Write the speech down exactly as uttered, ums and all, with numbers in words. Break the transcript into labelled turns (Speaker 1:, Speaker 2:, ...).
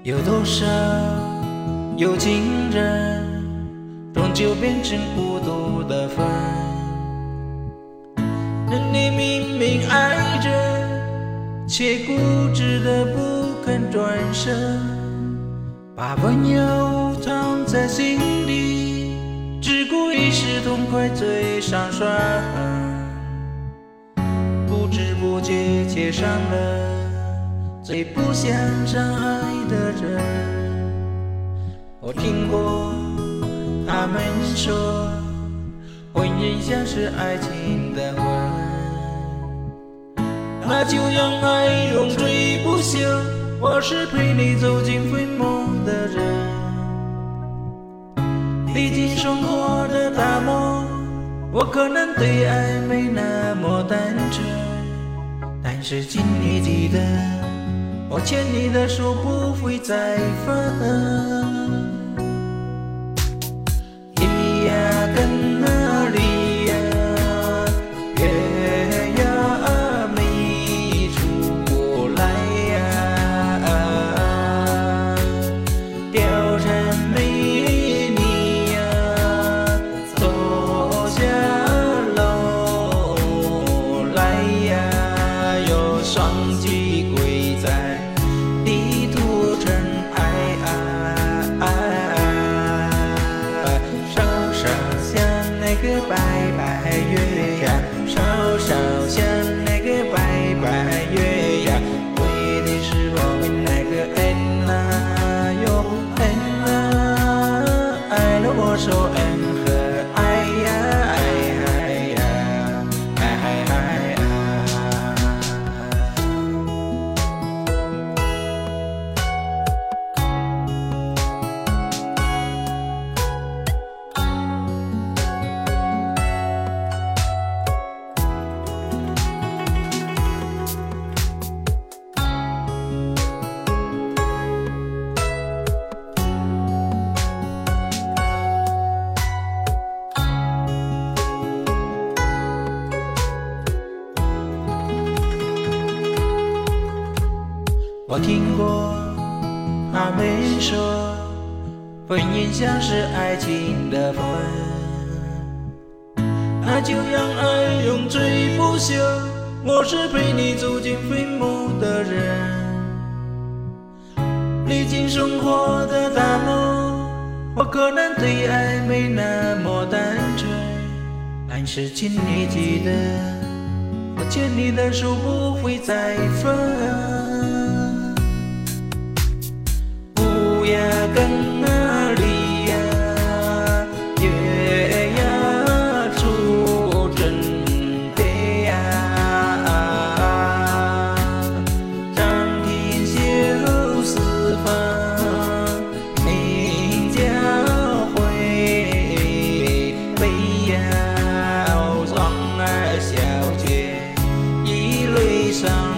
Speaker 1: 有多少有情人，终究变成孤独的份。你明明爱着，却固执的不肯转身，把温柔藏在心里，只顾一时痛快最上霜，不知不觉却伤了最不想伤害的人。我听过他们说，婚姻像是爱情的魂，那就让爱永垂不朽。我是陪你走进坟墓的人，历经生活的打磨，我可能对爱没那么单纯，但是请你记得，我牵你的手不会再分。咿呀跟哪里呀，月呀没出过来呀，貂蝉美女呀，走下楼来呀，有双击跪在地图尘埃，稍稍像那个白白月呀，稍稍像那个白白月呀，为的是我们那个恩啊哟恩啊，爱了我说恩和爱呀爱呀爱爱啊。我听过他们说，婚姻像是爱情的魂，那就让爱永垂不朽。我是陪你走进坟墓的人，历经生活的打磨，我可能对爱没那么单纯，但是请你记得，我牵你的手不会再分。呀跟哪里呀，月呀出征的呀，张天修四方，名家会悲呀，双儿小姐一泪伤。